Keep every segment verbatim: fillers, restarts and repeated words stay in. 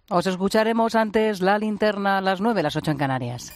Os escucharemos antes la linterna a las nueve, las ocho en Canarias.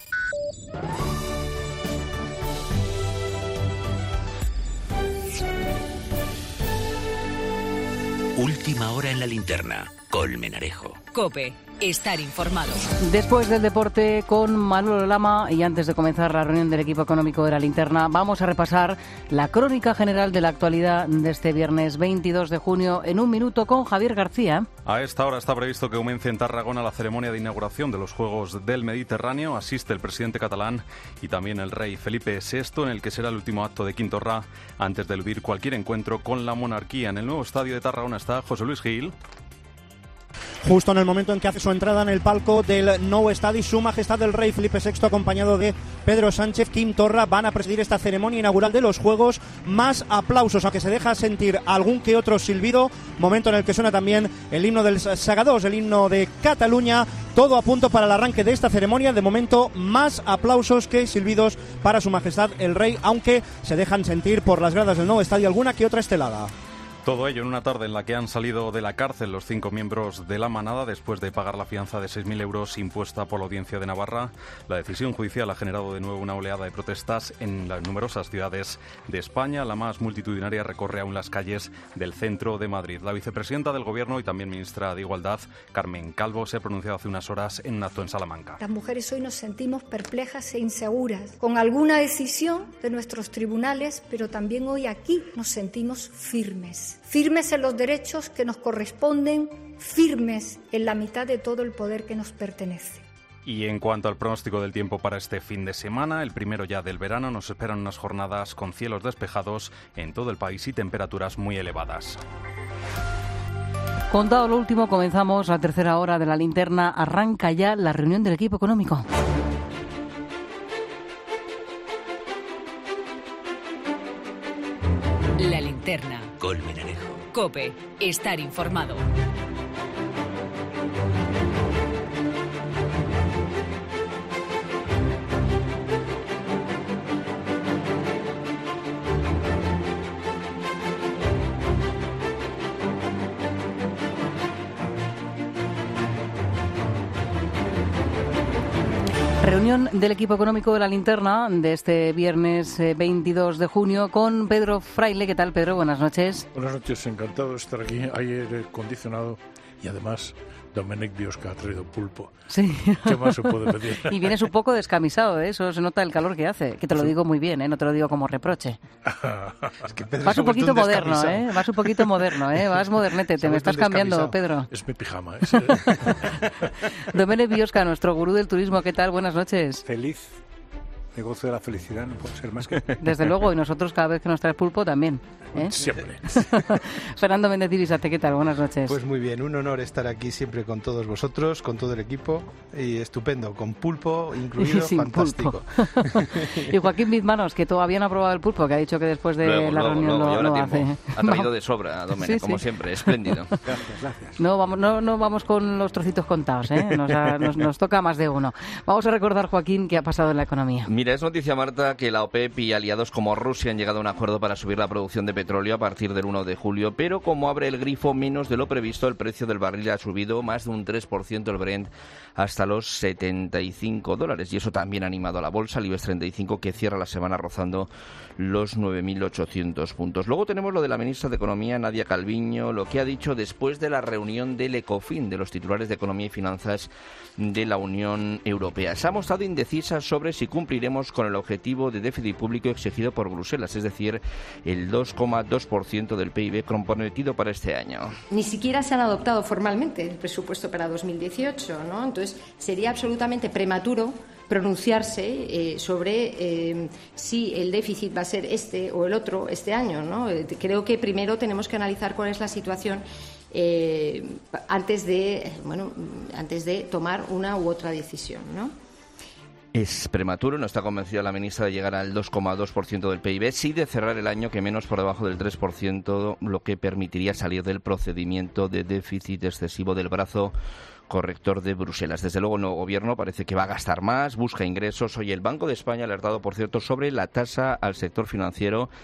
Última hora en la linterna. Colmenarejo. COPE. Estar informado. Después del deporte con Manolo Lama y antes de comenzar la reunión del equipo económico de la linterna, vamos a repasar la crónica general de la actualidad de este viernes veintidós de junio en un minuto con Javier García. A esta hora está previsto que comience en Tarragona la ceremonia de inauguración de los Juegos del Mediterráneo. Asiste el presidente catalán y también el rey Felipe sexto, en el que será el último acto de Quintorra antes de eludir cualquier encuentro con la monarquía. En el nuevo estadio de Tarragona está José Luis Gil. Justo en el momento en que hace su entrada en el palco del Nou Estadi, Su Majestad el Rey Felipe sexto, acompañado de Pedro Sánchez, Quim Torra, van a presidir esta ceremonia inaugural de los Juegos. Más aplausos, aunque se deja sentir algún que otro silbido, momento en el que suena también el himno del Segadors, el himno de Cataluña. Todo a punto para el arranque de esta ceremonia. De momento, más aplausos que silbidos para Su Majestad el Rey, aunque se dejan sentir por las gradas del Nou Estadi alguna que otra estelada. Todo ello en una tarde en la que han salido de la cárcel los cinco miembros de la manada después de pagar la fianza de seis mil euros impuesta por la Audiencia de Navarra. La decisión judicial ha generado de nuevo una oleada de protestas en las numerosas ciudades de España. La más multitudinaria recorre aún las calles del centro de Madrid. La vicepresidenta del Gobierno y también ministra de Igualdad, Carmen Calvo, se ha pronunciado hace unas horas en un acto en Salamanca. Las mujeres hoy nos sentimos perplejas e inseguras con alguna decisión de nuestros tribunales, pero también hoy aquí nos sentimos firmes. Firmes en los derechos que nos corresponden, firmes en la mitad de todo el poder que nos pertenece. Y en cuanto al pronóstico del tiempo para este fin de semana, el primero ya del verano, nos esperan unas jornadas con cielos despejados en todo el país y temperaturas muy elevadas. Contado lo último, comenzamos la tercera hora de la linterna. Arranca ya la reunión del equipo económico. La linterna. Colmenarejo. COPE. Estar informado. Reunión del equipo económico de la linterna de este viernes veintidós de junio con Pedro Fraile. ¿Qué tal, Pedro? Buenas noches. Buenas noches, encantado de estar aquí. Aire acondicionado y además Domènec Biosca ha traído pulpo. Sí. ¿Qué más se puede pedir? Y vienes un poco descamisado, ¿eh? Eso se nota el calor que hace. Que te lo digo muy bien, ¿eh? No te lo digo como reproche. Es que Pedro Vas un poquito un moderno, ¿eh? Vas un poquito moderno, ¿eh? Vas modernete. Te me estás cambiando, Pedro. Es mi pijama. Es... Domènec Biosca, nuestro gurú del turismo. ¿Qué tal? Buenas noches. Feliz. Negocio de la felicidad, no puede ser más que... Desde luego, y nosotros cada vez que nos traes pulpo también, ¿eh? Siempre. Fernando Méndez Irizarte, ¿qué tal? Buenas noches. Pues muy bien, un honor estar aquí siempre con todos vosotros, con todo el equipo, y estupendo, con pulpo incluido, fantástico. Pulpo. Y Joaquín Bizmanos, que todavía no ha probado el pulpo, que ha dicho que después de luego, la luego, reunión luego, lo, lo tiempo. hace. Ha traído de sobra, Domènec, sí, como sí. siempre, espléndido. Gracias, gracias. No vamos, no, no vamos con los trocitos contados, ¿eh? Nos, ha, nos, nos toca más de uno. Vamos a recordar, Joaquín, qué ha pasado en la economía. Mira, es noticia, Marta, que la OPEP y aliados como Rusia han llegado a un acuerdo para subir la producción de petróleo a partir del uno de julio, pero como abre el grifo menos de lo previsto, el precio del barril ha subido más de un tres por ciento, el Brent hasta los setenta y cinco dólares, y eso también ha animado a la bolsa, el IBEX treinta y cinco, que cierra la semana rozando los nueve mil ochocientos puntos. Luego tenemos lo de la ministra de Economía, Nadia Calviño, lo que ha dicho después de la reunión del ECOFIN, de los titulares de Economía y Finanzas de la Unión Europea. Se ha mostrado indecisa sobre si cumpliremos con el objetivo de déficit público exigido por Bruselas, es decir, el dos coma dos por ciento del P I B comprometido para este año. Ni siquiera se han adoptado formalmente el presupuesto para dos mil dieciocho, ¿no? Entonces, sería absolutamente prematuro pronunciarse eh, sobre eh, si el déficit va a ser este o el otro este año, ¿no? Creo que primero tenemos que analizar cuál es la situación eh, antes de, bueno, antes de tomar una u otra decisión, ¿no? Es prematuro, no está convencida la ministra de llegar al dos coma dos por ciento del P I B, sí de cerrar el año que menos por debajo del tres por ciento, lo que permitiría salir del procedimiento de déficit excesivo del brazo corrector de Bruselas. Desde luego el nuevo gobierno parece que va a gastar más, busca ingresos. Hoy el Banco de España ha alertado, por cierto, sobre la tasa al sector financiero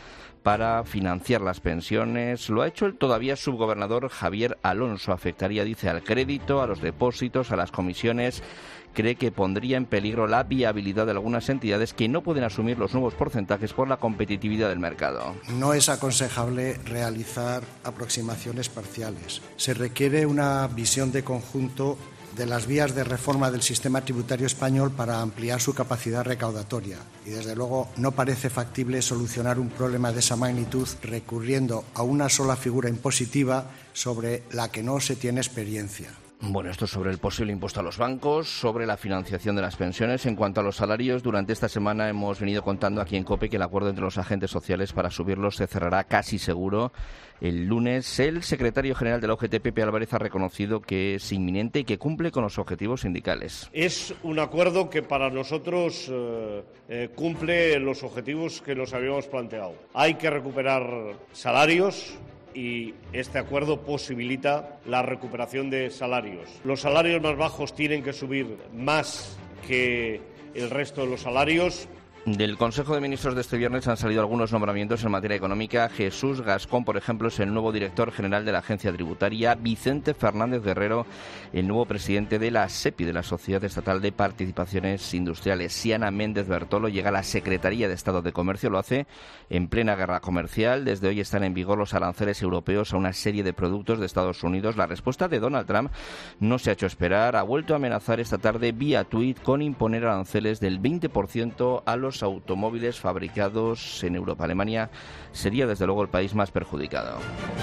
para financiar las pensiones. Lo ha hecho el todavía subgobernador Javier Alonso. Afectaría, dice, al crédito, a los depósitos, a las comisiones. Cree que pondría en peligro la viabilidad de algunas entidades que no pueden asumir los nuevos porcentajes por la competitividad del mercado. No es aconsejable realizar aproximaciones parciales. Se requiere una visión de conjunto de las vías de reforma del sistema tributario español para ampliar su capacidad recaudatoria. Y, desde luego, no parece factible solucionar un problema de esa magnitud recurriendo a una sola figura impositiva sobre la que no se tiene experiencia. Bueno, esto es sobre el posible impuesto a los bancos, sobre la financiación de las pensiones. En cuanto a los salarios, durante esta semana hemos venido contando aquí en COPE que el acuerdo entre los agentes sociales para subirlos se cerrará casi seguro el lunes. El secretario general de la O G T, Pepe Álvarez, ha reconocido que es inminente y que cumple con los objetivos sindicales. Es un acuerdo que para nosotros eh, eh, cumple los objetivos que nos habíamos planteado. Hay que recuperar salarios y este acuerdo posibilita la recuperación de salarios. Los salarios más bajos tienen que subir más que el resto de los salarios. Del Consejo de Ministros de este viernes han salido algunos nombramientos en materia económica. Jesús Gascón, por ejemplo, es el nuevo director general de la Agencia Tributaria. Vicente Fernández Guerrero, el nuevo presidente de la SEPI, de la Sociedad Estatal de Participaciones Industriales. Siana Méndez Bertolo llega a la Secretaría de Estado de Comercio. Lo hace en plena guerra comercial. Desde hoy están en vigor los aranceles europeos a una serie de productos de Estados Unidos. La respuesta de Donald Trump no se ha hecho esperar. Ha vuelto a amenazar esta tarde vía tuit con imponer aranceles del veinte por ciento a los automóviles fabricados en Europa. Alemania sería desde luego el país más perjudicado.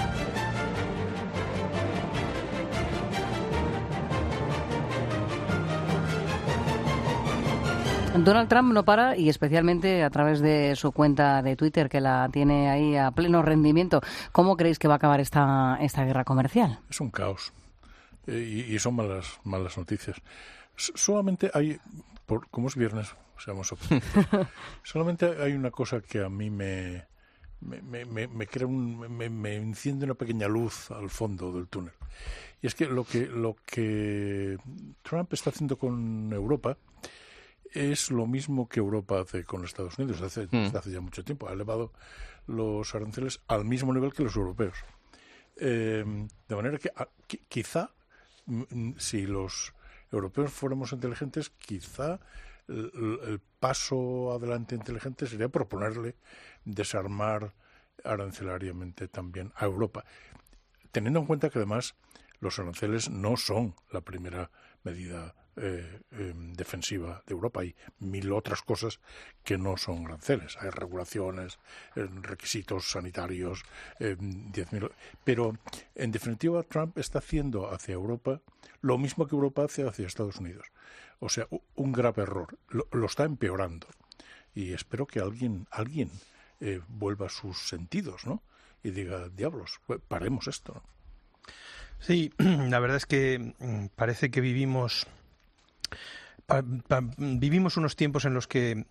Donald Trump no para, y especialmente a través de su cuenta de Twitter, que la tiene ahí a pleno rendimiento. ¿Cómo creéis que va a acabar esta, esta guerra comercial? Es un caos eh, y, y son malas, malas noticias. S- solamente hay, por, como es viernes, seamos optimistas, solamente hay una cosa que a mí me, me, me, me, me crea un, me, me enciende una pequeña luz al fondo del túnel. Y es que lo que, lo que Trump está haciendo con Europa es lo mismo que Europa hace con Estados Unidos hace, mm. desde hace ya mucho tiempo. Ha elevado los aranceles al mismo nivel que los europeos. Eh, de manera que a, qu- quizá, m- si los europeos fuéramos inteligentes, quizá el, el paso adelante inteligente sería proponerle desarmar arancelariamente también a Europa. Teniendo en cuenta que además los aranceles no son la primera medida Eh, eh, defensiva de Europa. Hay mil otras cosas que no son aranceles. Hay regulaciones, eh, requisitos sanitarios, eh, diez mil. Pero, en definitiva, Trump está haciendo hacia Europa lo mismo que Europa hace hacia Estados Unidos. O sea, un grave error. Lo, lo está empeorando. Y espero que alguien, alguien eh, vuelva a sus sentidos, ¿no? Y diga, diablos, paremos esto, ¿no? Sí, la verdad es que parece que vivimos pa, pa, vivimos unos tiempos en los que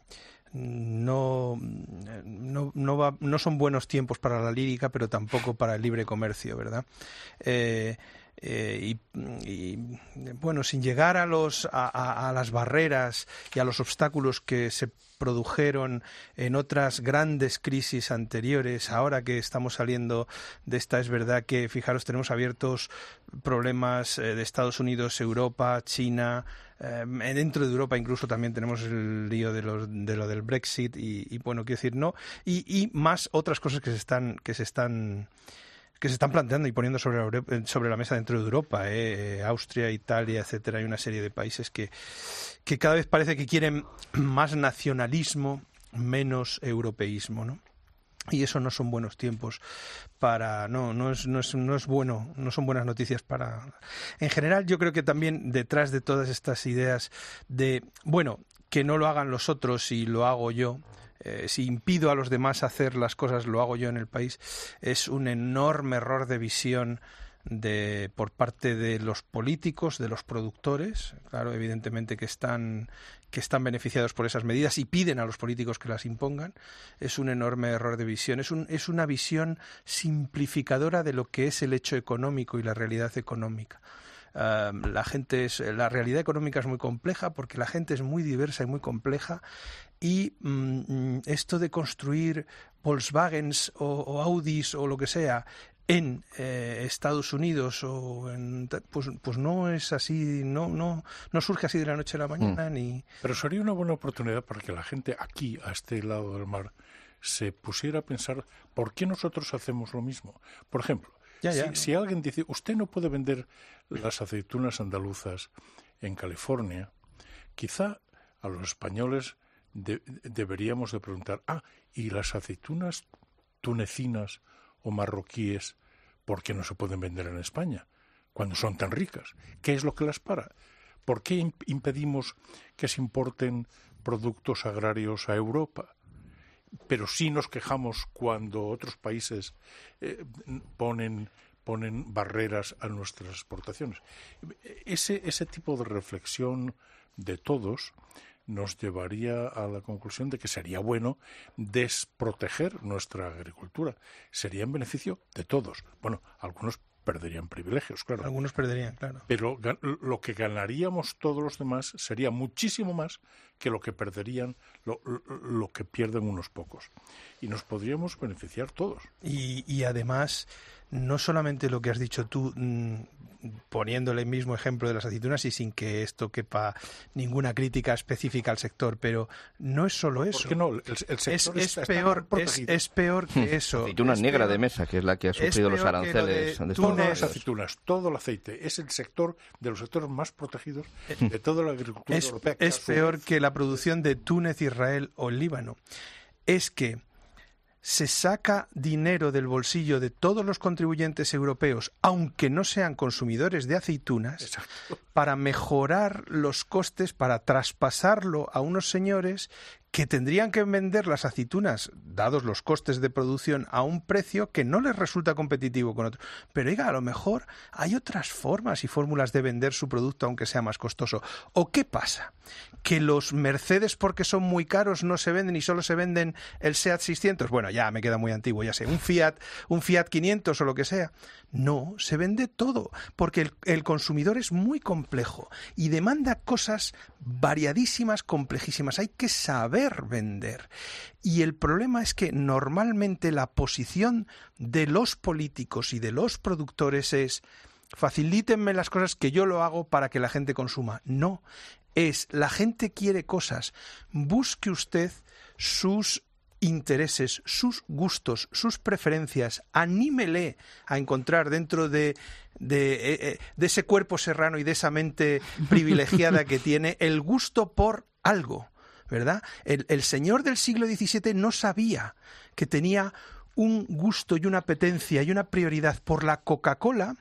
no no no, va, no son buenos tiempos para la lírica, pero tampoco para el libre comercio, ¿verdad? Eh, eh, y, y bueno, sin llegar a los a, a, a las barreras y a los obstáculos que se produjeron en otras grandes crisis anteriores, ahora que estamos saliendo de esta, es verdad que, fijaros, tenemos abiertos problemas eh, de Estados Unidos, Europa, China, eh, dentro de Europa incluso también tenemos el lío de, los, de lo del Brexit y, y bueno, quiero decir, no, y, y más otras cosas que se están que se están que se están planteando y poniendo sobre la, sobre la mesa dentro de Europa, eh, Austria, Italia, etcétera. Hay una serie de países que, que cada vez parece que quieren más nacionalismo, menos europeísmo, ¿no? Y eso no son buenos tiempos para, no, no es, no es, no es bueno, no son buenas noticias para. En general, yo creo que también detrás de todas estas ideas de, bueno, que no lo hagan los otros y lo hago yo. Eh, si impido a los demás hacer las cosas, lo hago yo en el país, es un enorme error de visión de por parte de los políticos, de los productores, claro, evidentemente que están que están beneficiados por esas medidas y piden a los políticos que las impongan. Es un enorme error de visión, es un es una visión simplificadora de lo que es el hecho económico y la realidad económica. uh, la gente es, la realidad económica es muy compleja porque la gente es muy diversa y muy compleja. Y mm, esto de construir Volkswagens o, o Audis o lo que sea en eh, Estados Unidos o en, pues, pues no es así, no, no, no surge así de la noche a la mañana. Mm. ni Pero sería una buena oportunidad para que la gente aquí, a este lado del mar, se pusiera a pensar por qué nosotros hacemos lo mismo. Por ejemplo, ya, ya. Si, si alguien dice, usted no puede vender las aceitunas andaluzas en California, quizá a los españoles de, deberíamos de preguntar, ah, ¿y las aceitunas tunecinas o marroquíes por qué no se pueden vender en España cuando son tan ricas? ¿Qué es lo que las para? ¿Por qué imp- impedimos que se importen productos agrarios a Europa? Pero sí nos quejamos cuando otros países eh, ponen, ponen barreras a nuestras exportaciones. Ese, ese tipo de reflexión de todos nos llevaría a la conclusión de que sería bueno desproteger nuestra agricultura. Sería en beneficio de todos. Bueno, algunos perderían privilegios, claro. Algunos perderían, claro. Pero lo que ganaríamos todos los demás sería muchísimo más que lo que perderían, lo, lo, lo que pierden unos pocos. Y nos podríamos beneficiar todos. Y, y además, no solamente lo que has dicho tú, mmm, poniéndole el mismo ejemplo de las aceitunas y sin que esto quepa ninguna crítica específica al sector, pero no es solo eso. ¿Por qué no? El, el sector es, está, es, peor, es, es peor que eso. Aceituna negra de mesa, que es la que ha sufrido los aranceles. De todas las aceitunas, todo el aceite, es el sector de los sectores más protegidos de toda la agricultura es, europea. Es peor que la producción de Túnez, Israel o Líbano. Es que se saca dinero del bolsillo de todos los contribuyentes europeos, aunque no sean consumidores de aceitunas, Exacto. para mejorar los costes, para traspasarlo a unos señores que tendrían que vender las aceitunas, dados los costes de producción, a un precio que no les resulta competitivo con otros. Pero oiga, a lo mejor hay otras formas y fórmulas de vender su producto aunque sea más costoso. ¿O qué pasa? ¿Que los Mercedes, porque son muy caros, no se venden y solo se venden el SEAT seiscientos? Bueno, ya me queda muy antiguo, ya sé, un Fiat, un Fiat quinientos o lo que sea. No, se vende todo, porque el, el consumidor es muy complejo y demanda cosas variadísimas, complejísimas. Hay que saber vender. Y el problema es que normalmente la posición de los políticos y de los productores es: facilítenme las cosas que yo lo hago para que la gente consuma. No, es la gente quiere cosas. Busque usted sus intereses, sus gustos, sus preferencias, anímele a encontrar dentro de, de, de ese cuerpo serrano y de esa mente privilegiada que tiene el gusto por algo, ¿verdad? El, el señor del siglo diecisiete no sabía que tenía un gusto y una apetencia y una prioridad por la Coca-Cola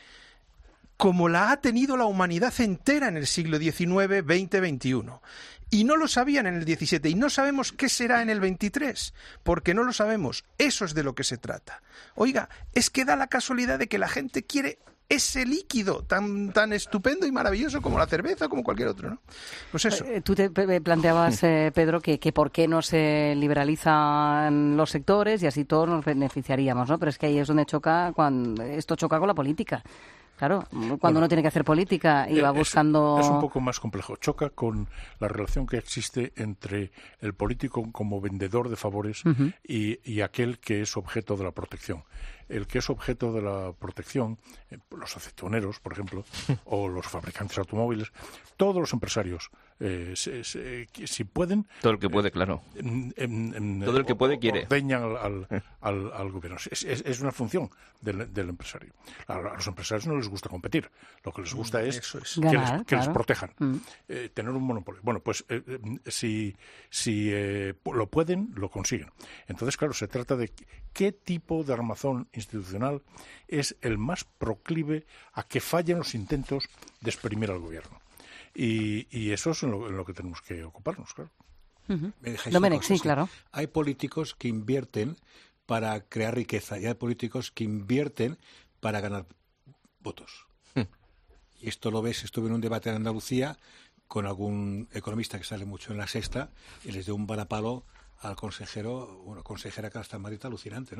como la ha tenido la humanidad entera en el siglo diecinueve, veinte, veintiuno. Y no lo sabían en el diecisiete, y no sabemos qué será en el veintitrés, porque no lo sabemos. Eso es de lo que se trata. Oiga, es que da la casualidad de que la gente quiere ese líquido tan tan estupendo y maravilloso como la cerveza o como cualquier otro, ¿no? Pues eso. Tú te planteabas, eh, Pedro, que, que por qué no se liberalizan los sectores y así todos nos beneficiaríamos, ¿no? Pero es que ahí es donde choca, cuando esto choca con la política. Claro, cuando bueno, uno tiene que hacer política y va es, buscando... Es un poco más complejo. Choca con la relación que existe entre el político como vendedor de favores uh-huh. y, y aquel que es objeto de la protección. El que es objeto de la protección, eh, los aceituneros, por ejemplo, o los fabricantes de automóviles, todos los empresarios, eh, se, se, si pueden... Todo el que puede, eh, claro. En, en, en, Todo el que puede quiere. Ordeñan al, al, al, al gobierno. Es, es, es una función del, del empresario. A, a los empresarios no les gusta competir. Lo que les gusta es, es. que, Ganar, les, que claro. les protejan. Mm. Eh, tener un monopolio. Bueno, pues eh, si, si eh, lo pueden, lo consiguen. Entonces, claro, se trata de qué tipo de armazón institucional es el más proclive a que fallen los intentos de exprimir al gobierno. Y, y eso es en lo, en lo que tenemos que ocuparnos, claro. Uh-huh. Domènech, sí, claro. Hay políticos que invierten para crear riqueza y hay políticos que invierten para ganar votos. Hmm. Y esto lo ves, estuve en un debate en Andalucía con algún economista que sale mucho en La Sexta y les dio un varapalo al consejero, una consejera que está en Madrid alucinante, ¿no?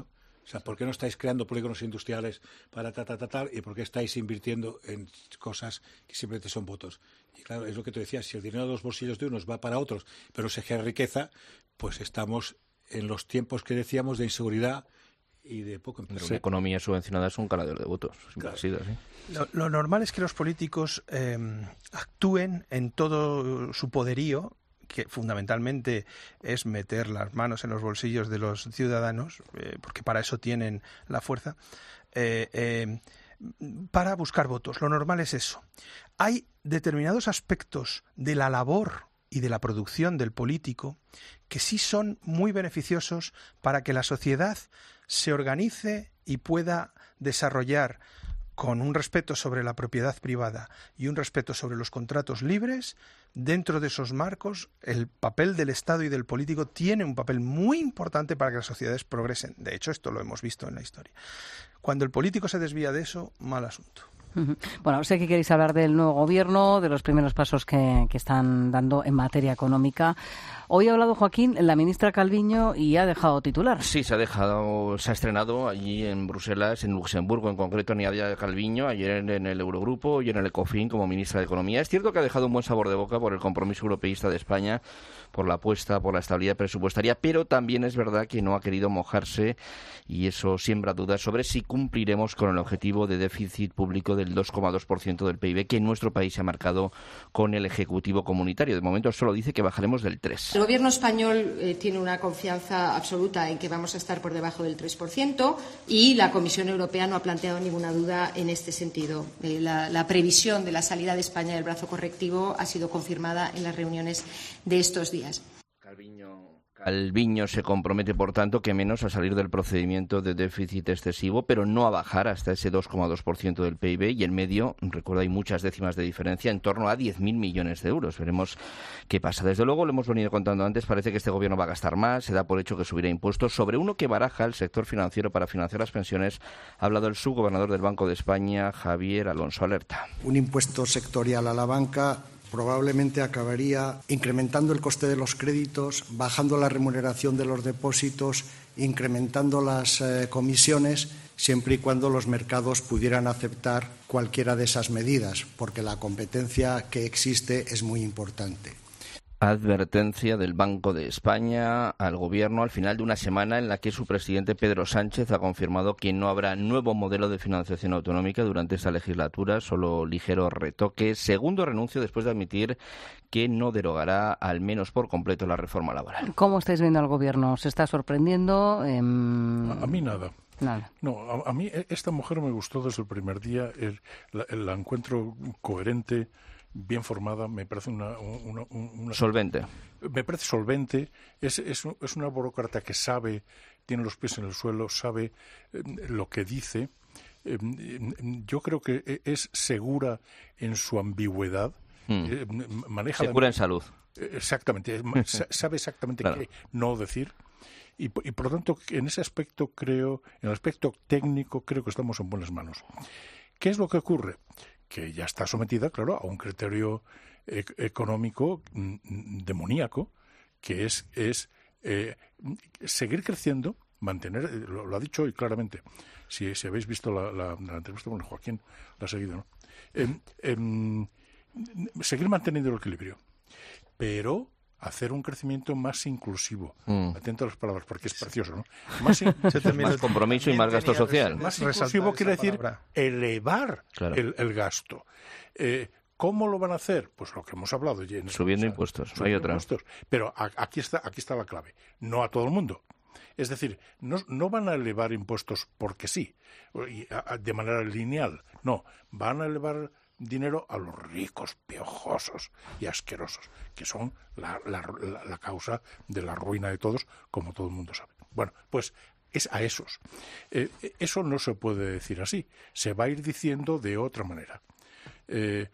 O sea, ¿por qué no estáis creando polígonos industriales para ta, ta, ta, tal? ¿Y por qué estáis invirtiendo en cosas que simplemente son votos? Y claro, es lo que te decía, si el dinero de los bolsillos de unos va para otros, pero se genera riqueza, pues estamos en los tiempos que decíamos de inseguridad y de poco empleo. Pero una economía subvencionada es un caladero de votos. Claro. Ha sido así. Lo, lo normal es que los políticos eh, actúen en todo su poderío, que fundamentalmente es meter las manos en los bolsillos de los ciudadanos, eh, porque para eso tienen la fuerza, eh, eh, para buscar votos. Lo normal es eso. Hay determinados aspectos de la labor y de la producción del político que sí son muy beneficiosos para que la sociedad se organice y pueda desarrollar, con un respeto sobre la propiedad privada y un respeto sobre los contratos libres, dentro de esos marcos, el papel del Estado y del político tiene un papel muy importante para que las sociedades progresen. De hecho, esto lo hemos visto en la historia. Cuando el político se desvía de eso, mal asunto. Bueno, sé que queréis hablar del nuevo gobierno, de los primeros pasos que, que están dando en materia económica. Hoy ha hablado Joaquín, la ministra Calviño, y ha dejado titular. Sí, se ha dejado, se ha estrenado allí en Bruselas, en Luxemburgo en concreto, Nadia Calviño, ayer en, en el Eurogrupo y en el Ecofin como ministra de Economía. Es cierto que ha dejado un buen sabor de boca por el compromiso europeísta de España, por la apuesta por la estabilidad presupuestaria, pero también es verdad que no ha querido mojarse, y eso siembra dudas sobre si cumpliremos con el objetivo de déficit público del dos coma dos por ciento del P I B que en nuestro país se ha marcado con el Ejecutivo comunitario. De momento solo dice que bajaremos del tres. El Gobierno español eh, tiene una confianza absoluta en que vamos a estar por debajo del tres por ciento y la Comisión Europea no ha planteado ninguna duda en este sentido. Eh, la, la previsión de la salida de España del brazo correctivo ha sido confirmada en las reuniones de estos días. Calviño. Calviño se compromete, por tanto, que menos a salir del procedimiento de déficit excesivo, pero no a bajar hasta ese dos coma dos por ciento del P I B, y en medio, recuerdo, hay muchas décimas de diferencia, en torno a diez mil millones de euros. Veremos qué pasa. Desde luego, lo hemos venido contando antes, parece que este gobierno va a gastar más, se da por hecho que subirá impuestos. Sobre uno que baraja el sector financiero para financiar las pensiones, ha hablado el subgobernador del Banco de España, Javier Alonso Alerta. Un impuesto sectorial a la banca probablemente acabaría incrementando el coste de los créditos, bajando la remuneración de los depósitos, incrementando las eh, comisiones, siempre y cuando los mercados pudieran aceptar cualquiera de esas medidas, porque la competencia que existe es muy importante. Advertencia del Banco de España al Gobierno al final de una semana en la que su presidente Pedro Sánchez ha confirmado que no habrá nuevo modelo de financiación autonómica durante esta legislatura, solo ligeros retoques. Segundo renuncio después de admitir que no derogará, al menos por completo, la reforma laboral. ¿Cómo estáis viendo al Gobierno? ¿Se está sorprendiendo? Eh... A, a mí nada. Nada. No, a, a mí esta mujer me gustó desde el primer día. El, la, la encuentro coherente, bien formada, me parece una... una, una solvente. Me parece solvente, es, es, es una burócrata que sabe, tiene los pies en el suelo, sabe eh, lo que dice. Eh, yo creo que es segura en su ambigüedad. Hmm. Eh, maneja segura la, en salud. Exactamente, sabe exactamente claro. qué no decir. Y, y por lo tanto, en ese aspecto creo, en el aspecto técnico, creo que estamos en buenas manos. ¿Qué es lo que ocurre? Que ya está sometida, claro, a un criterio e- económico mm, demoníaco, que es, es eh, seguir creciendo, mantener, lo, lo ha dicho hoy claramente, si, si habéis visto la, la, la entrevista con Joaquín, la ha seguido, ¿no? Eh, eh, seguir manteniendo el equilibrio, pero hacer un crecimiento más inclusivo. Mm. Atento a las palabras, porque es precioso, ¿no? Más, in- más compromiso y más gasto social. Más inclusivo quiere decir elevar claro. el, el gasto. Eh, ¿Cómo lo van a hacer? Pues lo que hemos hablado. En Subiendo impuestos, no hay otra. Impuestos. Pero a, aquí, está, aquí está la clave. No a todo el mundo. Es decir, no, no van a elevar impuestos porque sí, de manera lineal. No, van a elevar dinero a los ricos, piojosos y asquerosos, que son la, la, la, la causa de la ruina de todos, como todo el mundo sabe. Bueno, pues es a esos. Eh, eso no se puede decir así, se va a ir diciendo de otra manera. Eh,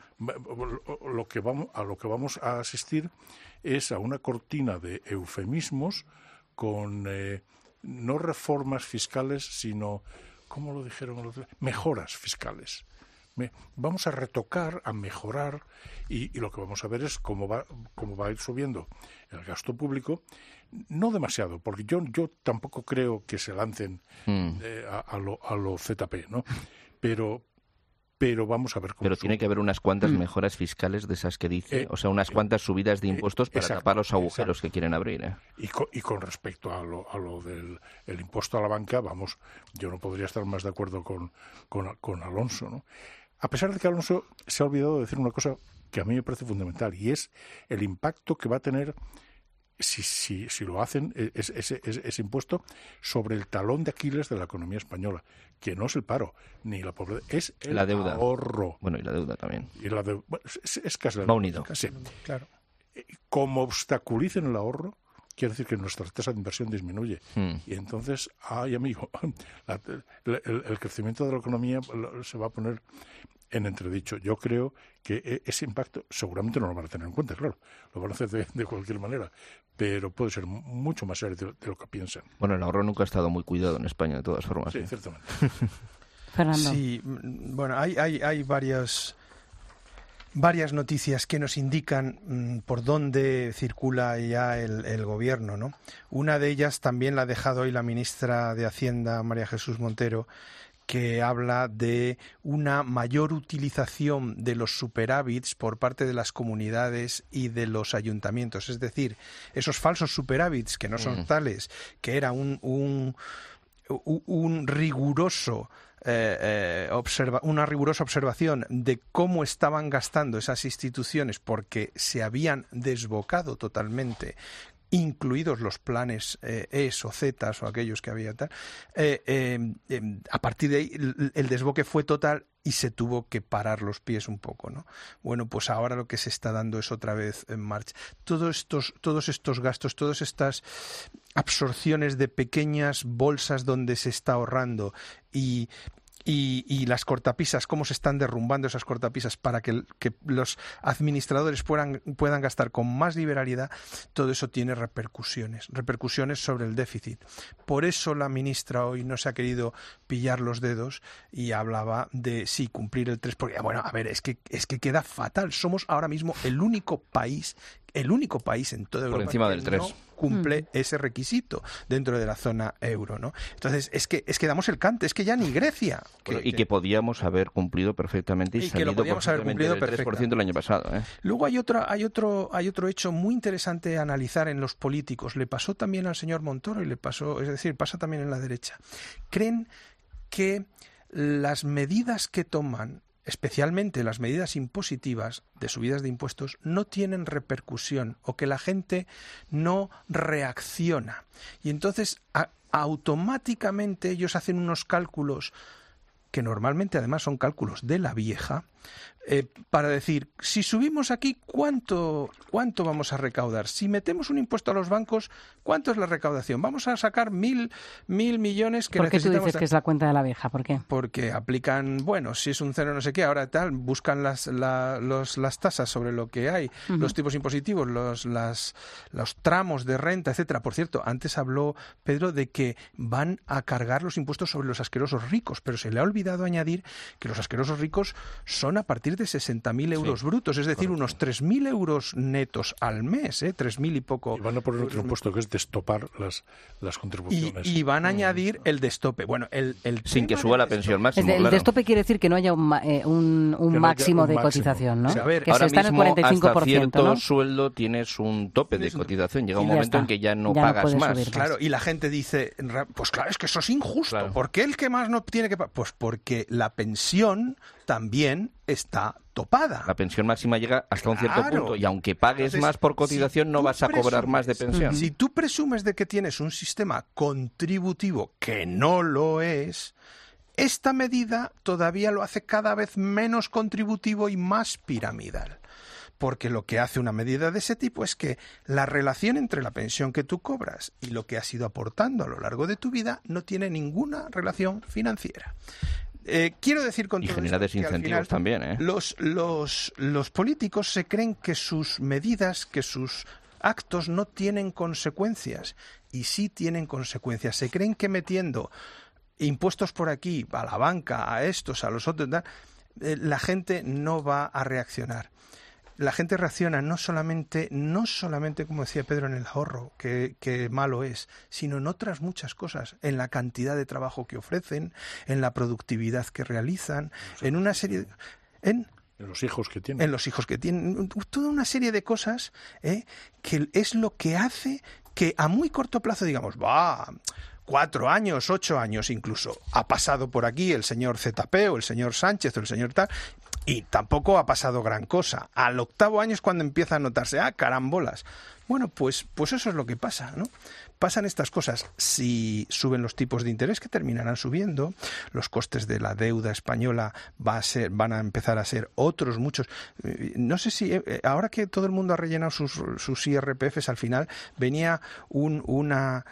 lo que vamos, a lo que vamos a asistir es a una cortina de eufemismos con eh, no reformas fiscales, sino, ¿cómo lo dijeron? Mejoras fiscales. me, vamos a retocar, a mejorar, y, y lo que vamos a ver es cómo va, cómo va a ir subiendo el gasto público. No demasiado, porque yo, yo tampoco creo que se lancen mm. eh, a, a, lo, a lo Z P, ¿no? Pero... pero vamos a ver cómo... Pero tiene que haber unas cuantas mm. mejoras fiscales de esas que dice, eh, o sea, unas cuantas subidas de impuestos para exacto, tapar los agujeros exacto. que quieren abrir. ¿eh? Y, con, y con respecto a lo, a lo del el impuesto a la banca, vamos, yo no podría estar más de acuerdo con, con, con Alonso, ¿no? A pesar de que Alonso se ha olvidado de decir una cosa que a mí me parece fundamental, y es el impacto que va a tener... Si, si, si lo hacen, ese, ese, ese impuesto sobre el talón de Aquiles de la economía española, que no es el paro, ni la pobreza, es el la deuda. ahorro. Bueno, y la deuda también. Y la deuda, bueno, es, es casi la Va unido. Sí. Claro. Como obstaculicen el ahorro, quiere decir que nuestra tasa de inversión disminuye. Hmm. Y entonces, ay, amigo, la, el, el crecimiento de la economía se va a poner en entredicho. Yo creo que ese impacto seguramente no lo van a tener en cuenta, claro, lo van a hacer de, de cualquier manera, pero puede ser mucho más serio de, de lo que piensan. Bueno, el ahorro nunca ha estado muy cuidado en España, de todas formas. Sí, ¿eh? ciertamente. Fernando. Sí, bueno, hay, hay, hay varias... varias noticias que nos indican mmm, por dónde circula ya el, el gobierno, ¿no? Una de ellas también la ha dejado hoy la ministra de Hacienda, María Jesús Montero, que habla de una mayor utilización de los superávits por parte de las comunidades y de los ayuntamientos. Es decir, esos falsos superávits que no son mm. tales, que era un, un, un riguroso... Eh, eh, observa, una rigurosa observación de cómo estaban gastando esas instituciones porque se habían desbocado totalmente, incluidos los planes eh, E S o Z o aquellos que había tal, eh, eh, eh, a partir de ahí el, el desboque fue total y se tuvo que parar los pies un poco, ¿no? Bueno, pues ahora lo que se está dando es otra vez en marcha. Todos estos, todos estos gastos, todas estas absorciones de pequeñas bolsas donde se está ahorrando y... Y, y las cortapisas, cómo se están derrumbando esas cortapisas para que, que los administradores puedan, puedan gastar con más liberalidad, todo eso tiene repercusiones, repercusiones sobre el déficit. Por eso la ministra hoy no se ha querido pillar los dedos y hablaba de, sí, cumplir el tres por ciento. Bueno, a ver, es que, es que queda fatal. Somos ahora mismo el único país, el único país en toda Europa por encima del que tres. no cumple mm. ese requisito dentro de la zona euro, ¿no? Entonces, es que es que damos el cante, es que ya ni Grecia. Que, bueno, y que podíamos haber cumplido perfectamente y, y salido que lo podíamos haber cumplido del tres por ciento el año pasado. ¿eh? Luego hay otra, hay otro, hay otro hecho muy interesante a analizar en los políticos. Le pasó también al señor Montoro y le pasó, es decir, pasa también en la derecha. Creen que las medidas que toman, especialmente las medidas impositivas de subidas de impuestos, no tienen repercusión o que la gente no reacciona. Y entonces a, automáticamente ellos hacen unos cálculos que normalmente además son cálculos de la vieja, eh, para decir, si subimos aquí, ¿cuánto, ¿cuánto vamos a recaudar? Si metemos un impuesto a los bancos, ¿cuánto es la recaudación? Vamos a sacar mil, mil millones que necesitamos. ¿Por qué tú dices a... que es la cuenta de la vieja? ¿Por qué? Porque aplican, bueno, si es un cero no sé qué, ahora tal, buscan las, la, los, las tasas sobre lo que hay, uh-huh. los tipos impositivos, los, las, los tramos de renta, etcétera. Por cierto, antes habló Pedro de que van a cargar los impuestos sobre los asquerosos ricos, pero se le ha olvidado añadir que los asquerosos ricos son a partir de sesenta mil euros sí, brutos, es decir, correcto. Unos tres mil euros netos al mes, ¿eh? tres mil y poco. Y van a poner otro impuesto que es destopar las, las contribuciones. Y, y van a añadir el destope. Bueno, el, el Sin que suba la pensión máxima. El, el claro. destope quiere decir que no haya un, eh, un, un máximo un de máximo. cotización, ¿no? O sea, a ver, que ahora se está mismo, en el cuarenta y cinco por ciento, hasta cierto ¿no? sueldo tienes un tope de cotización. Llega un ya momento está. en que ya no ya pagas no más. Subir. Claro, y la gente dice, pues claro, es que eso es injusto. Claro. ¿Por qué el que más no tiene que pagar? Pues porque la pensión también está topada. La pensión máxima llega hasta un cierto Claro. punto y aunque pagues Entonces, más por cotización si no vas a cobrar presumes, más de pensión. Si tú presumes de que tienes un sistema contributivo que no lo es, esta medida todavía lo hace cada vez menos contributivo y más piramidal. Porque lo que hace una medida de ese tipo es que la relación entre la pensión que tú cobras y lo que has ido aportando a lo largo de tu vida no tiene ninguna relación financiera. Eh, quiero decir con y todo genera esto que al desincentivos final también, ¿eh? Los, los, los políticos se creen que sus medidas, que sus actos no tienen consecuencias. Y sí tienen consecuencias. Se creen que metiendo impuestos por aquí, a la banca, a estos, a los otros, eh, la gente no va a reaccionar. La gente reacciona no solamente, no solamente como decía Pedro, en el ahorro, que, que malo es, sino en otras muchas cosas, en la cantidad de trabajo que ofrecen, en la productividad que realizan, en una serie de... En, En los hijos que tienen. En los hijos que tienen. Toda una serie de cosas ¿eh? que es lo que hace que a muy corto plazo digamos, va, cuatro años, ocho años incluso, ha pasado por aquí el señor Z P o el señor Sánchez o el señor tal, y tampoco ha pasado gran cosa. Al octavo año es cuando empieza a notarse, ah, carambolas. Bueno, pues, pues eso es lo que pasa, ¿no? Pasan estas cosas. Si suben los tipos de interés, que terminarán subiendo, los costes de la deuda española va a ser, van a empezar a ser otros muchos. No sé si, ahora que todo el mundo ha rellenado sus, sus I R P Fs, al final venía un, una...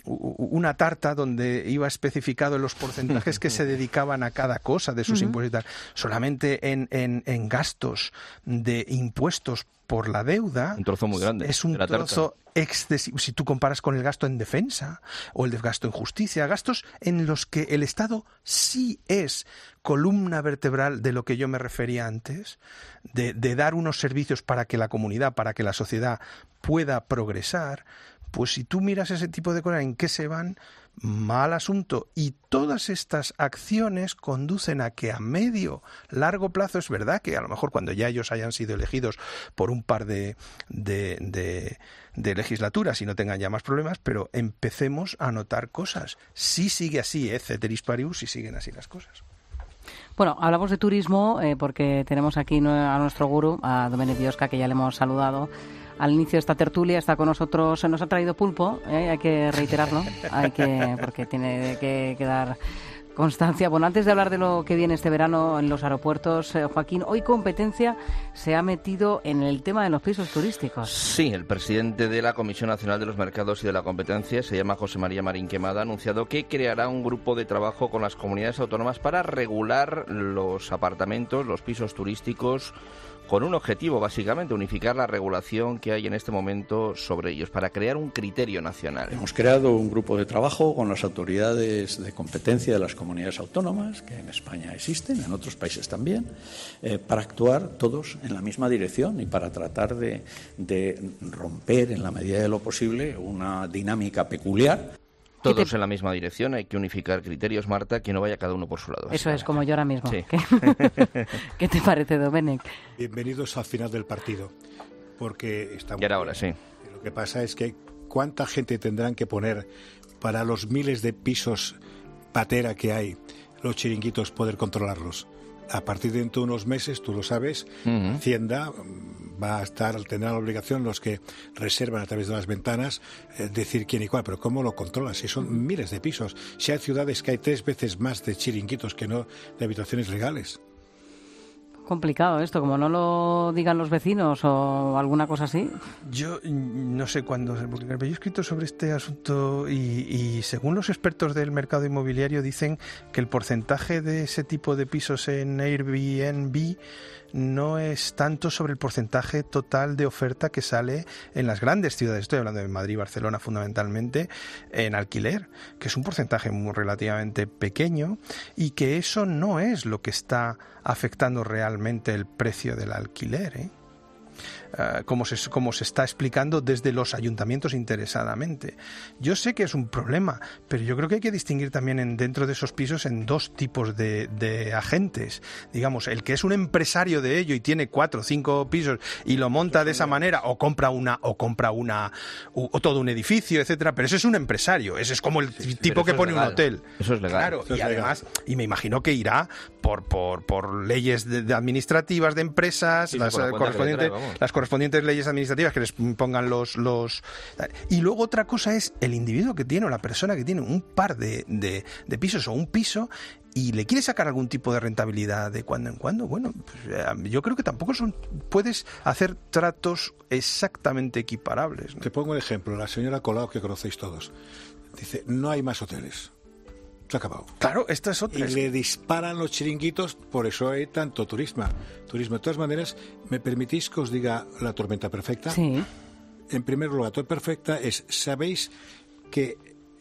una tarta donde iba especificado los porcentajes que se dedicaban a cada cosa de sus uh-huh. impuestos y tal. Solamente en, en, en gastos de impuestos por la deuda, un trozo muy grande, es un trozo excesivo. Si tú comparas con el gasto en defensa o el gasto en justicia, gastos en los que el Estado sí es columna vertebral de lo que yo me refería antes, de, de dar unos servicios para que la comunidad, para que la sociedad pueda progresar. Pues si tú miras ese tipo de cosas, ¿en qué se van? Mal asunto. Y todas estas acciones conducen a que a medio, largo plazo, es verdad que a lo mejor cuando ya ellos hayan sido elegidos por un par de, de, de, de legislaturas y no tengan ya más problemas, pero empecemos a notar cosas. Si sigue así, ¿eh? Ceteris paribus, si siguen así las cosas. Bueno, hablamos de turismo eh, porque tenemos aquí a nuestro gurú, a Domènec Biosca, que ya le hemos saludado al inicio de esta tertulia. Está con nosotros, nos ha traído pulpo, ¿eh? Hay que reiterarlo, hay que porque tiene que quedar constancia. Bueno, antes de hablar de lo que viene este verano en los aeropuertos, eh, Joaquín, hoy Competencia se ha metido en el tema de los pisos turísticos. Sí, el presidente de la Comisión Nacional de los Mercados y de la Competencia, se llama José María Marín Quemada, ha anunciado que creará un grupo de trabajo con las comunidades autónomas para regular los apartamentos, los pisos turísticos, con un objetivo, básicamente, unificar la regulación que hay en este momento sobre ellos, para crear un criterio nacional. Hemos creado un grupo de trabajo con las autoridades de competencia de las comunidades autónomas, que en España existen, en otros países también, eh, para actuar todos en la misma dirección y para tratar de, de romper, en la medida de lo posible, una dinámica peculiar. Todos en la misma dirección, hay que unificar criterios, Marta, que no vaya cada uno por su lado. Eso es, como yo ahora mismo. Sí. ¿Qué? ¿Qué te parece, Domènec? Bienvenidos al final del partido, porque estamos... Y ahora sí. Lo que pasa es que ¿cuánta gente tendrán que poner para los miles de pisos patera que hay, los chiringuitos, poder controlarlos? A partir de dentro de unos meses, tú lo sabes, uh-huh. Hacienda va a estar, tendrá la obligación, los que reservan a través de las ventanas, eh, decir quién y cuál, pero ¿cómo lo controlas? Si son miles de pisos, si hay ciudades que hay tres veces más de chiringuitos que no de habitaciones legales. Complicado esto, como no lo digan los vecinos o alguna cosa así. Yo no sé cuándo, porque yo he escrito sobre este asunto y, y según los expertos del mercado inmobiliario dicen que el porcentaje de ese tipo de pisos en Airbnb no es tanto sobre el porcentaje total de oferta que sale en las grandes ciudades, estoy hablando de Madrid y Barcelona fundamentalmente, en alquiler, que es un porcentaje muy relativamente pequeño y que eso no es lo que está afectando realmente el precio del alquiler, ¿eh? Uh, como, se, como se está explicando desde los ayuntamientos interesadamente. Yo sé que es un problema, pero yo creo que hay que distinguir también en, dentro de esos pisos en dos tipos de, de agentes. Digamos, el que es un empresario de ello y tiene cuatro o cinco pisos y lo monta de esa manera, o compra una, o compra una, o, o todo un edificio, etcétera, pero ese es un empresario, ese es como el sí, tipo que pone un hotel. Eso es legal. Claro, eso y es además, legal. Y me imagino que irá por, por, por leyes de, de administrativas de empresas, sí, las, correspondientes, trae, las correspondientes leyes administrativas que les pongan los, los... Y luego otra cosa es el individuo que tiene o la persona que tiene un par de, de, de pisos o un piso y le quiere sacar algún tipo de rentabilidad de cuando en cuando. Bueno, pues, yo creo que tampoco son puedes hacer tratos exactamente equiparables, ¿no? Te pongo un ejemplo. La señora Colau, que conocéis todos, dice, no hay más hoteles. Se ha acabado. Claro, esta es otra. Y le disparan los chiringuitos, por eso hay tanto turismo. Turismo. De todas maneras, ¿me permitís que os diga la tormenta perfecta? Sí. En primer lugar, la tormenta perfecta es, ¿sabéis que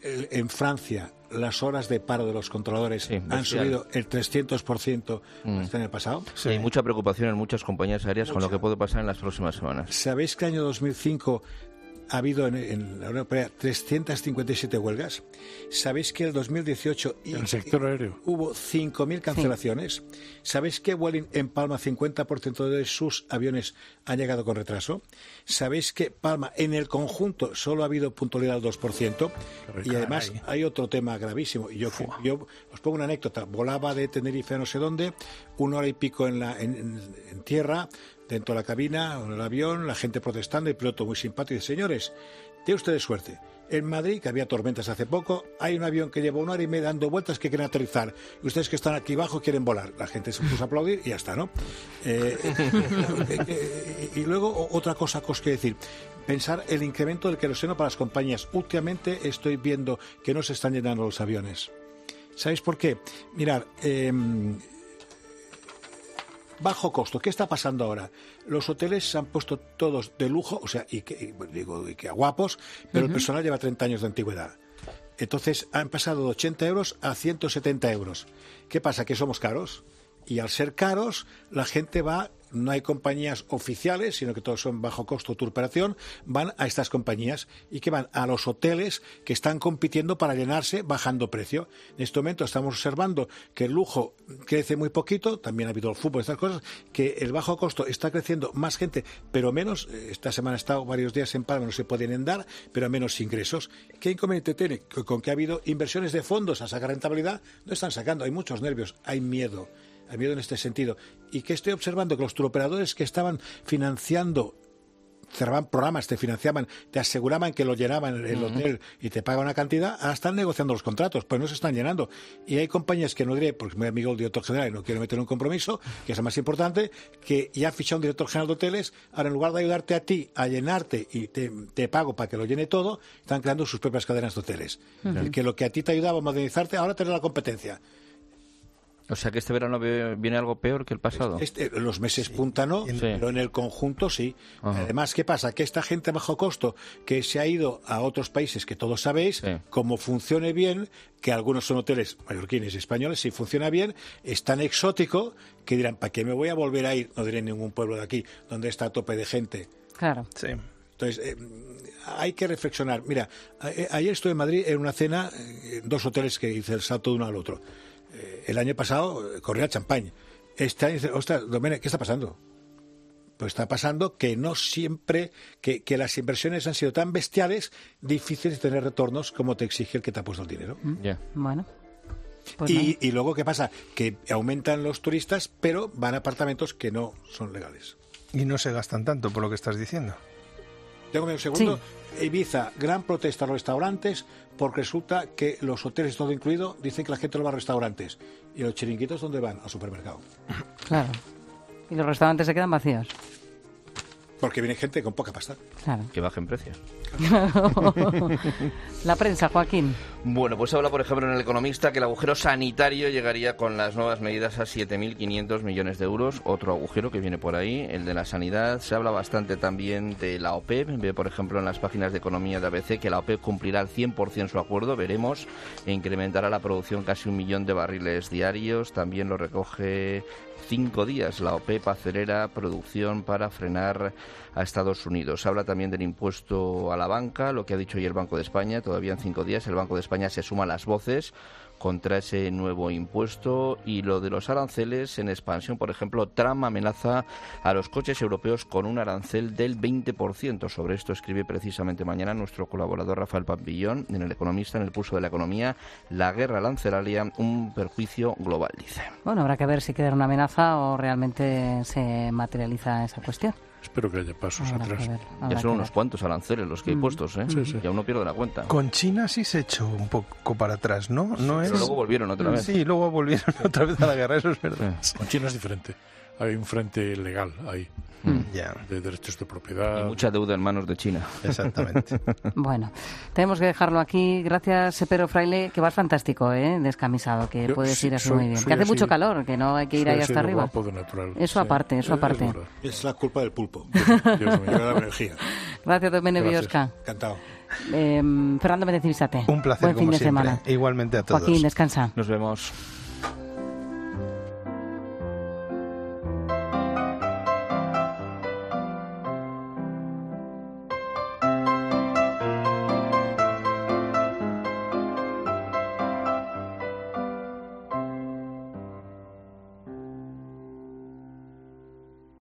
el, en Francia las horas de paro de los controladores sí, han subido el trescientos por ciento mm. este año pasado. Sí, hay mucha preocupación en muchas compañías aéreas mucha. con lo que puede pasar en las próximas semanas. ¿Sabéis que el año dos mil cinco ha habido en, en la Unión Europea trescientas cincuenta y siete huelgas? ¿Sabéis que el dos mil dieciocho en el sector aéreo hubo cinco mil cancelaciones? Sí. ¿Sabéis que Vueling en Palma cincuenta por ciento de sus aviones han llegado con retraso? ¿Sabéis que Palma en el conjunto solo ha habido puntualidad al dos por ciento? Y además hay otro tema gravísimo. Yo, yo os pongo una anécdota. Volaba de Tenerife a no sé dónde, una hora y pico en, la, en, en, en tierra, dentro de la cabina, en el avión, la gente protestando, el piloto muy simpático y dice, señores, tienen ustedes suerte. En Madrid, que había tormentas hace poco, hay un avión que lleva una hora y media dando vueltas que quieren aterrizar. Y ustedes que están aquí abajo quieren volar. La gente se puso a aplaudir y ya está, ¿no? Eh, eh, y luego otra cosa que os quiero decir. Pensar el incremento del queroseno para las compañías. Últimamente estoy viendo que no se están llenando los aviones. ¿Sabéis por qué? Mirad, eh, bajo costo. ¿Qué está pasando ahora? Los hoteles se han puesto todos de lujo, o sea, y que, y, digo, y que a guapos, pero uh-huh. el personal lleva treinta años de antigüedad. Entonces han pasado de ochenta euros a ciento setenta euros. ¿Qué pasa? Que somos caros. Y al ser caros, la gente va, no hay compañías oficiales, sino que todos son bajo costo de operación, van a estas compañías y que van a los hoteles que están compitiendo para llenarse bajando precio. En este momento estamos observando que el lujo crece muy poquito, también ha habido el fútbol, estas cosas, que el bajo costo está creciendo más gente, pero menos. Esta semana he estado varios días en Palma, no se pueden endar, pero a menos ingresos. ¿Qué inconveniente tiene? Con que ha habido inversiones de fondos a sacar rentabilidad, no están sacando, hay muchos nervios, hay miedo. Hay miedo en este sentido. ¿Y que estoy observando? Que los turoperadores que estaban financiando, cerraban programas, te financiaban, te aseguraban que lo llenaban el uh-huh. hotel y te pagaban una cantidad, ahora están negociando los contratos, pues no se están llenando. Y hay compañías que no diré, porque me amigo el director general y no quiero meter un compromiso, que es el más importante, que ya ha fichado un director general de hoteles, ahora en lugar de ayudarte a ti a llenarte y te, te pago para que lo llene todo, están creando sus propias cadenas de hoteles. Uh-huh. Que lo que a ti te ayudaba a modernizarte, ahora tenés la competencia. O sea que este verano viene algo peor que el pasado. Este, los meses punta no, sí. pero en el conjunto sí. Ajá. Además, ¿qué pasa? Que esta gente a bajo costo que se ha ido a otros países que todos sabéis, sí. como funcione bien, que algunos son hoteles mallorquines y españoles, si funciona bien, es tan exótico que dirán, ¿para qué me voy a volver a ir? No diré en ningún pueblo de aquí, donde está a tope de gente. Claro. Sí. Entonces, eh, hay que reflexionar. Mira, a, a, ayer estuve en Madrid en una cena, en dos hoteles que hice el salto de uno al otro. El año pasado corría champán. Este año dice, ostras, Domènech, ¿qué está pasando? Pues está pasando que no siempre, que, que las inversiones han sido tan bestiales, difíciles de tener retornos como te exige el que te ha puesto el dinero. Mm. Yeah. Bueno. Pues y, no. y luego, ¿qué pasa? Que aumentan los turistas, pero van a apartamentos que no son legales. Y no se gastan tanto, por lo que estás diciendo. Tengo un segundo. Sí. Ibiza, gran protesta a los restaurantes, porque resulta que los hoteles, todo incluido, dicen que la gente no va a restaurantes. ¿Y los chiringuitos dónde van? Al supermercado. Claro. Y los restaurantes se quedan vacíos. Porque viene gente con poca pasta. Claro. Que bajen precio. La prensa, Joaquín. Bueno, pues habla, por ejemplo, en El Economista que el agujero sanitario llegaría con las nuevas medidas a siete mil quinientos millones de euros. Otro agujero que viene por ahí, el de la sanidad. Se habla bastante también de la OPEP. Ve, por ejemplo, en las páginas de economía de A B C que la OPEP cumplirá al cien por ciento su acuerdo, veremos, e incrementará la producción casi un millón de barriles diarios. También lo recoge Cinco días. La OPEP acelera producción para frenar a Estados Unidos. Habla también del impuesto a la banca, lo que ha dicho hoy el Banco de España. Todavía en cinco días el Banco de España se suma a las voces contra ese nuevo impuesto. Y lo de los aranceles en expansión, por ejemplo, Trump amenaza a los coches europeos con un arancel del veinte por ciento. Sobre esto escribe precisamente mañana nuestro colaborador Rafael Pampillón en El Economista, en el pulso de la economía. La guerra arancelaria, un perjuicio global, dice. Bueno, habrá que ver si queda una amenaza o realmente se materializa esa cuestión. Espero que haya pasos habrá atrás. Ver, ya son unos cuantos aranceles los que hay mm. puestos, ¿eh? Sí, sí. Ya uno pierde la cuenta. Con China sí se echó un poco para atrás, ¿no? no sí, es... Pero luego volvieron otra vez. Sí, luego volvieron otra vez a la guerra, eso es verdad. Sí. Con China es diferente. Hay un frente legal ahí. Mm. Yeah. De derechos de propiedad. Y mucha deuda en manos de China. Exactamente. Bueno, tenemos que dejarlo aquí. Gracias, Pedro Fraile, que vas fantástico, ¿eh? Descamisado, que Yo, puedes sí, ir así soy, muy bien. soy Que hace así, mucho calor, que no hay que ir ahí hasta arriba. Guapo de natural. Eso sí. aparte, eso es, aparte. Es, es la culpa del pulpo. Dios mío. Lleva la energía. Gracias, Domènech Biosca. Encantado. Eh, Fernando Méndez Bisate. Un placer, Buen como fin de siempre. semana. Igualmente a todos. Joaquín, descansa. Nos vemos.